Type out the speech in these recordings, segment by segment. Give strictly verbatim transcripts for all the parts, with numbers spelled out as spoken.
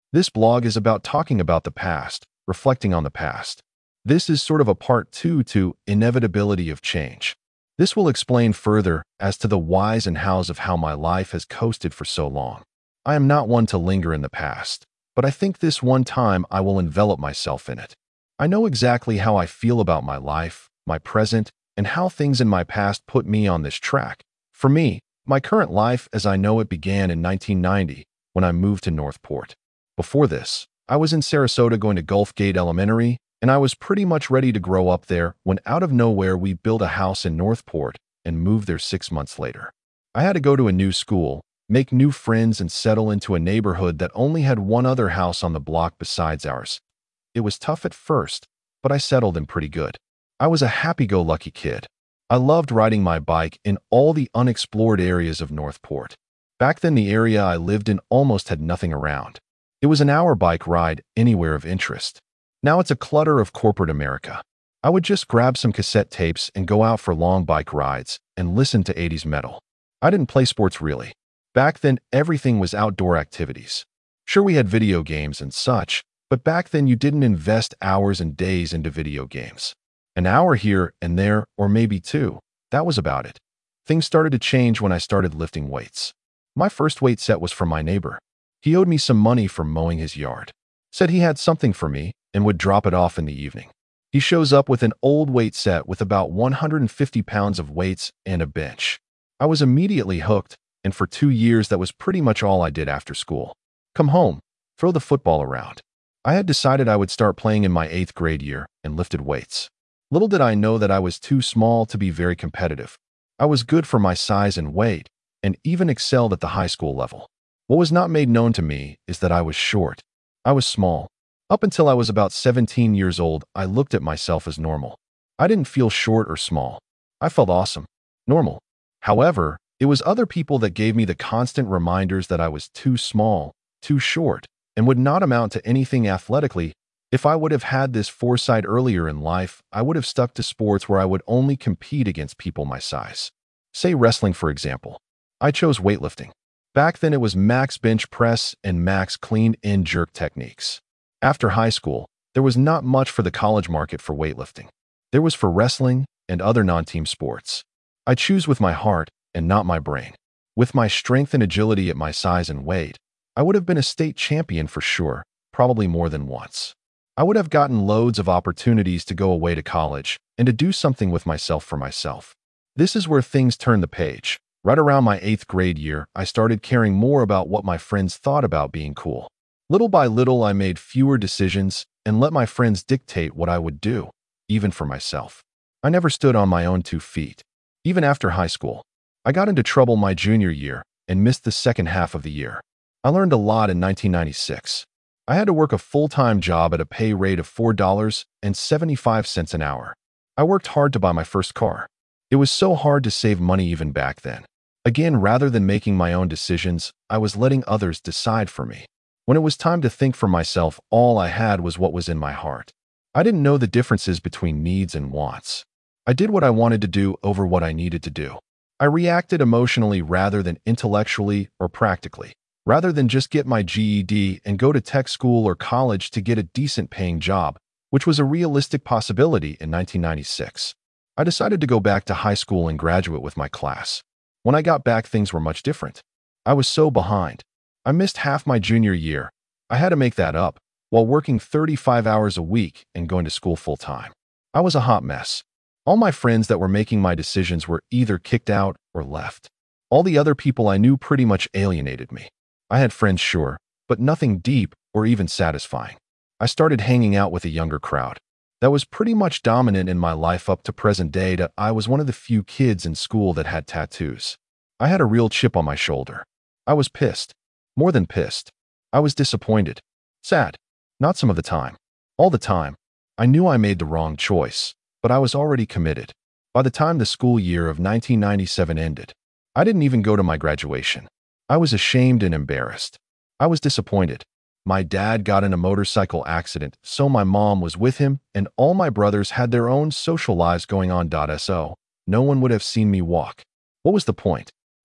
This blog is about talking about the past, reflecting on the past. This is sort of a part two to inevitability of change. This will explain further as to the whys and hows of how my life has coasted for so long. I am not one to linger in the past, but I think this one time I will envelop myself in it. I know exactly how I feel about my life, my present, and how things in my past put me on this track. For me, my current life as I know it began in nineteen ninety when I moved to Northport. Before this, I was in Sarasota going to Gulf Gate Elementary, and I was pretty much ready to grow up there when out of nowhere we built a house in Northport and moved there six months later. I had to go to a new school, make new friends, and settle into a neighborhood that only had one other house on the block besides ours. It was tough at first, but I settled in pretty good. I was a happy-go-lucky kid. I loved riding my bike in all the unexplored areas of Northport. Back then, the area I lived in almost had nothing around. It was an hour bike ride anywhere of interest. Now it's a clutter of corporate America. I would just grab some cassette tapes and go out for long bike rides and listen to eighties metal. I didn't play sports really. Back then, everything was outdoor activities. Sure, we had video games and such, but back then you didn't invest hours and days into video games. An hour here and there, or maybe two, that was about it. Things started to change when I started lifting weights. My first weight set was from my neighbor. He owed me some money for mowing his yard. Said he had something for me and would drop it off in the evening. He shows up with an old weight set with about one hundred fifty pounds of weights and a bench. I was immediately hooked, and for two years that was pretty much all I did after school. Come home, throw the football around. I had decided I would start playing in my eighth grade year and lifted weights. Little did I know that I was too small to be very competitive. I was good for my size and weight, and even excelled at the high school level. What was not made known to me is that I was short. I was small. Up until I was about seventeen years old, I looked at myself as normal. I didn't feel short or small. I felt awesome. Normal. However, it was other people that gave me the constant reminders that I was too small, too short, and would not amount to anything athletically. If I would have had this foresight earlier in life, I would have stuck to sports where I would only compete against people my size. Say wrestling, for example. I chose weightlifting. Back then it was max bench press and max clean and jerk techniques. After high school, there was not much for the college market for weightlifting. There was for wrestling and other non-team sports. I choose with my heart and not my brain. With my strength and agility at my size and weight, I would have been a state champion for sure, probably more than once. I would have gotten loads of opportunities to go away to college and to do something with myself for myself. This is where things turn the page. Right around my eighth grade year, I started caring more about what my friends thought about being cool. Little by little, I made fewer decisions and let my friends dictate what I would do, even for myself. I never stood on my own two feet. Even after high school, I got into trouble my junior year and missed the second half of the year. I learned a lot in nineteen ninety-six. I had to work a full-time job at a pay rate of four dollars and seventy-five cents an hour. I worked hard to buy my first car. It was so hard to save money even back then. Again, rather than making my own decisions, I was letting others decide for me. When it was time to think for myself, all I had was what was in my heart. I didn't know the differences between needs and wants. I did what I wanted to do over what I needed to do. I reacted emotionally rather than intellectually or practically. Rather than just get my G E D and go to tech school or college to get a decent paying job, which was a realistic possibility in nineteen ninety-six. I decided to go back to high school and graduate with my class. When I got back, things were much different. I was so behind. I missed half my junior year. I had to make that up while working thirty-five hours a week and going to school full-time. I was a hot mess. All my friends that were making my decisions were either kicked out or left. All the other people I knew pretty much alienated me. I had friends, sure, but nothing deep or even satisfying. I started hanging out with a younger crowd. That was pretty much dominant in my life up to present day that I was one of the few kids in school that had tattoos. I had a real chip on my shoulder. I was pissed. More than pissed. I was disappointed. Sad. Not some of the time. All the time. I knew I made the wrong choice, but I was already committed. By the time the school year of nineteen ninety-seven ended, I didn't even go to my graduation. I was ashamed and embarrassed. I was disappointed. My dad got in a motorcycle accident, so my mom was with him, and all my brothers had their own social lives going on. So no one would have seen me walk. What was the point?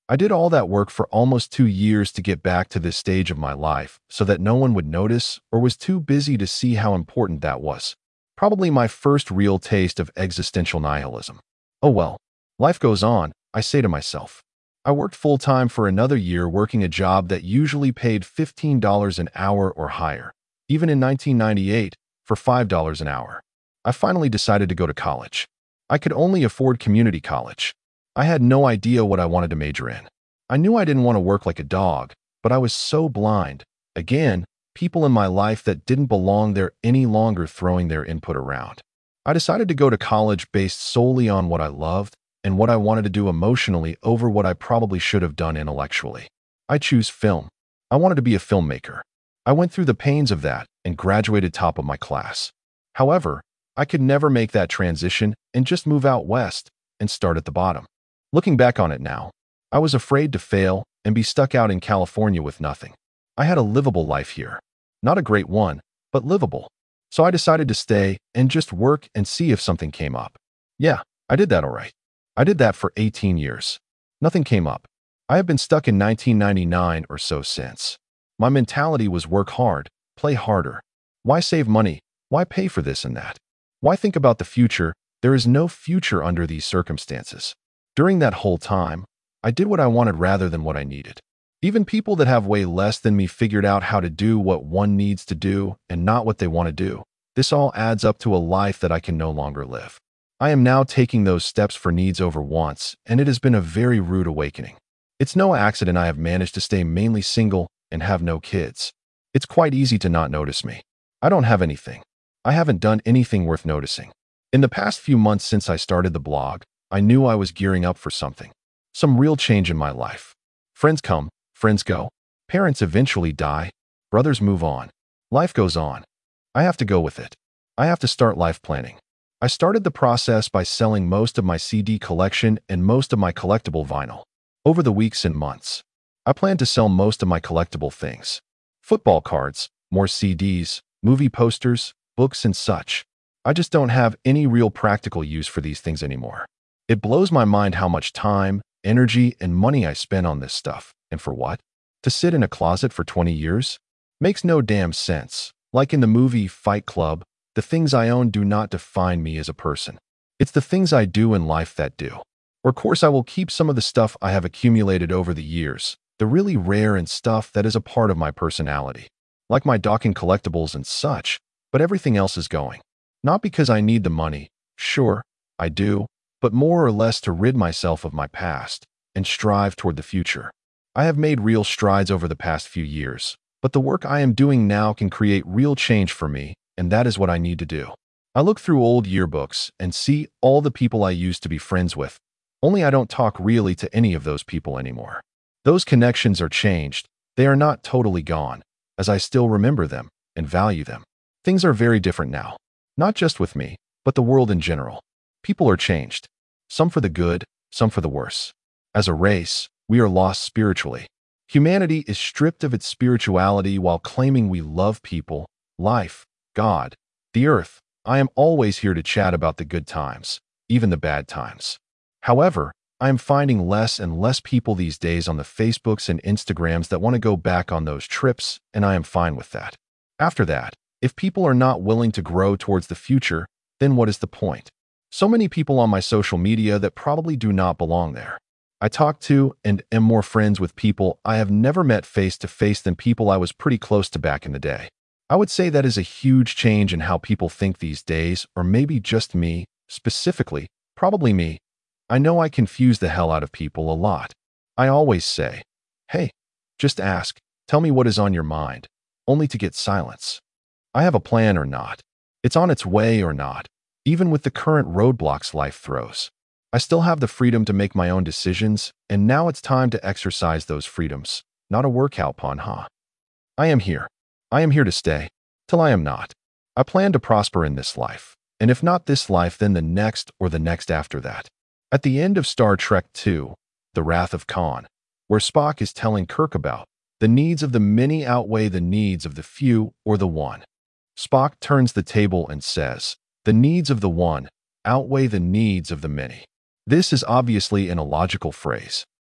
I did all that work for almost two years to get back to this stage of my life so that no one would notice or was too busy to see how important that was. Probably my first real taste of existential nihilism. Oh well, life goes on, I say to myself. I worked full-time for another year working a job that usually paid fifteen dollars an hour or higher, even in nineteen ninety-eight, for five dollars an hour. I finally decided to go to college. I could only afford community college. I had no idea what I wanted to major in. I knew I didn't want to work like a dog, but I was so blind. Again, people in my life that didn't belong there any longer throwing their input around. I decided to go to college based solely on what I loved and what I wanted to do emotionally over what I probably should have done intellectually. I choose film. I wanted to be a filmmaker. I went through the pains of that and graduated top of my class. However, I could never make that transition and just move out west and start at the bottom. Looking back on it now, I was afraid to fail and be stuck out in California with nothing. I had a livable life here. Not a great one, but livable. So I decided to stay and just work and see if something came up. Yeah, I did that all right. I did that for eighteen years. Nothing came up. I have been stuck in nineteen ninety-nine or so since. My mentality was work hard, play harder. Why save money? Why pay for this and that? Why think about the future? There is no future under these circumstances. During that whole time, I did what I wanted rather than what I needed. Even people that have way less than me figured out how to do what one needs to do and not what they want to do. This all adds up to a life that I can no longer live. I am now taking those steps for needs over wants, and it has been a very rude awakening. It's no accident I have managed to stay mainly single and have no kids. It's quite easy to not notice me. I don't have anything. I haven't done anything worth noticing. In the past few months since I started the blog, I knew I was gearing up for something. Some real change in my life. Friends come, friends go. Parents eventually die. Brothers move on. Life goes on. I have to go with it. I have to start life planning. I started the process by selling most of my C D collection and most of my collectible vinyl. Over the weeks and months, I plan to sell most of my collectible things. Football cards, more C Ds, movie posters, books and such. I just don't have any real practical use for these things anymore. It blows my mind how much time, energy, and money I spend on this stuff. And for what? To sit in a closet for twenty years? Makes no damn sense. Like in the movie Fight Club, the things I own do not define me as a person. It's the things I do in life that do. Of course, I will keep some of the stuff I have accumulated over the years, the really rare and stuff that is a part of my personality. Like my docking collectibles and such, but everything else is going. Not because I need the money, sure, I do, but more or less to rid myself of my past and strive toward the future. I have made real strides over the past few years, but the work I am doing now can create real change for me, and that is what I need to do. I look through old yearbooks and see all the people I used to be friends with, only I don't talk really to any of those people anymore. Those connections are changed. They are not totally gone, as I still remember them and value them. Things are very different now. Not just with me, but the world in general. People are changed. Some for the good, some for the worse. As a race, we are lost spiritually. Humanity is stripped of its spirituality while claiming we love people, life, God, the earth. I am always here to chat about the good times, even the bad times. However, I am finding less and less people these days on the Facebooks and Instagrams that want to go back on those trips, and I am fine with that. After that, if people are not willing to grow towards the future, then what is the point? So many people on my social media that probably do not belong there. I talk to and am more friends with people I have never met face to face than people I was pretty close to back in the day. I would say that is a huge change in how people think these days, or maybe just me, specifically, probably me. I know I confuse the hell out of people a lot. I always say, hey, just ask, tell me what is on your mind, only to get silence. I have a plan or not. It's on its way or not. Even with the current roadblocks life throws, I still have the freedom to make my own decisions, and now it's time to exercise those freedoms. Not a workout pun, huh? I am here. I am here to stay, till I am not. I plan to prosper in this life, and if not this life, then the next or the next after that. At the end of Star Trek two, The Wrath of Khan, where Spock is telling Kirk about the needs of the many outweigh the needs of the few or the one, Spock turns the table and says, the needs of the one outweigh the needs of the many. This is obviously an illogical phrase.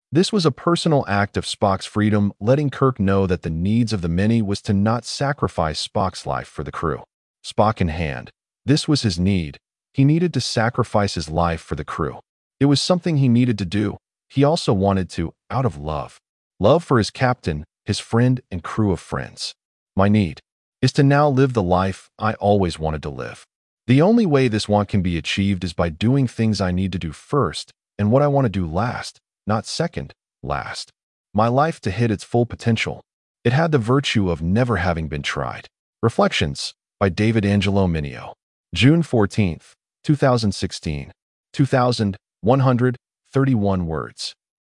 This was a personal act of Spock's freedom, letting Kirk know that the needs of the many was to not sacrifice Spock's life for the crew. Spock in hand. This was his need. He needed to sacrifice his life for the crew. It was something he needed to do. He also wanted to, out of love. Love for his captain, his friend, and crew of friends. My need is to now live the life I always wanted to live. The only way this want can be achieved is by doing things I need to do first and what I want to do last, not second, last. My life to hit its full potential. It had the virtue of never having been tried. Reflections by David Angelo Mineo. June fourteenth, two thousand sixteen. two thousand one hundred thirty-one words.